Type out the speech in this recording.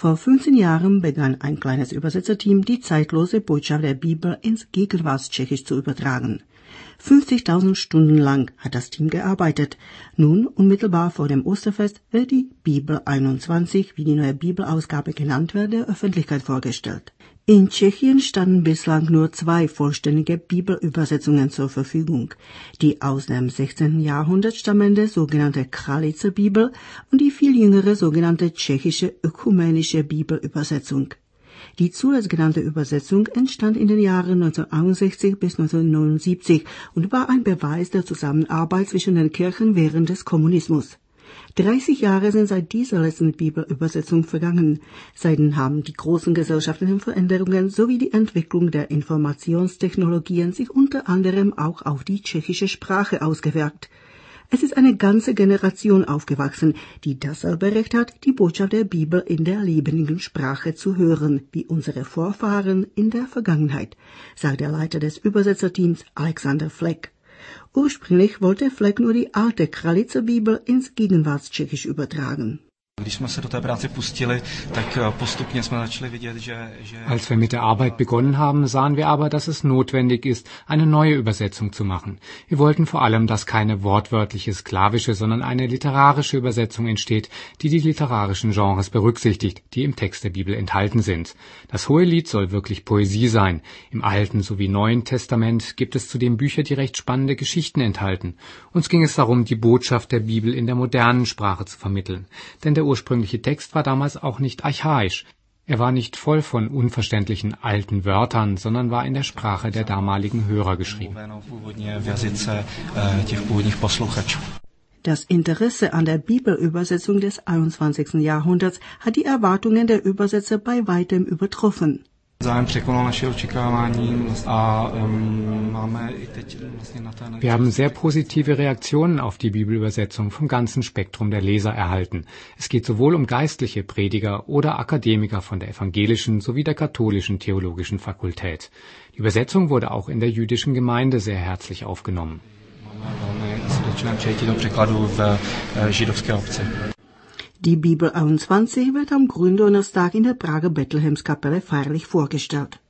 Vor 15 Jahren begann ein kleines Übersetzerteam, die zeitlose Botschaft der Bibel ins Gegenwartstschechisch zu übertragen. 50.000 Stunden lang hat das Team gearbeitet. Nun, unmittelbar vor dem Osterfest, wird die Bibel 21, wie die neue Bibelausgabe genannt wird, der Öffentlichkeit vorgestellt. In Tschechien standen bislang nur 2 vollständige Bibelübersetzungen zur Verfügung. Die aus dem 16. Jahrhundert stammende sogenannte Kralicer Bibel und die viel jüngere sogenannte tschechische ökumenische Bibelübersetzung. Die zuletzt genannte Übersetzung entstand in den Jahren 1961 bis 1979 und war ein Beweis der Zusammenarbeit zwischen den Kirchen während des Kommunismus. 30 Jahre sind seit dieser letzten Bibelübersetzung vergangen. Seitdem haben die großen gesellschaftlichen Veränderungen sowie die Entwicklung der Informationstechnologien sich unter anderem auch auf die tschechische Sprache ausgewirkt. Es ist eine ganze Generation aufgewachsen, die dasselbe Recht hat, die Botschaft der Bibel in der lebendigen Sprache zu hören, wie unsere Vorfahren in der Vergangenheit, sagt der Leiter des Übersetzerteams Alexander Fleck. Ursprünglich wollte Fleck nur die alte Kralicer Bibel ins Gegenwartstschechisch übertragen. Als wir mit der Arbeit begonnen haben, sahen wir aber, dass es notwendig ist, eine neue Übersetzung zu machen. Wir wollten vor allem, dass keine wortwörtliche slawische, sondern eine literarische Übersetzung entsteht, die die literarischen Genres berücksichtigt, die im Text der Bibel enthalten sind. Das Hohelied soll wirklich Poesie sein. Im Alten sowie Neuen Testament gibt es zudem Bücher, die recht spannende Geschichten enthalten. Uns ging es darum, die Botschaft der Bibel in der modernen Sprache zu vermitteln. Denn der ursprüngliche Text war damals auch nicht archaisch. Er war nicht voll von unverständlichen alten Wörtern, sondern war in der Sprache der damaligen Hörer geschrieben. Das Interesse an der Bibelübersetzung des 21. Jahrhunderts hat die Erwartungen der Übersetzer bei weitem übertroffen. Wir haben sehr positive Reaktionen auf die Bibelübersetzung vom ganzen Spektrum der Leser erhalten. Es geht sowohl um geistliche Prediger oder Akademiker von der evangelischen sowie der katholischen theologischen Fakultät. Die Übersetzung wurde auch in der jüdischen Gemeinde sehr herzlich aufgenommen. Die Bibel 21 wird am Gründonnerstag in der Prager Bethlehemskapelle feierlich vorgestellt.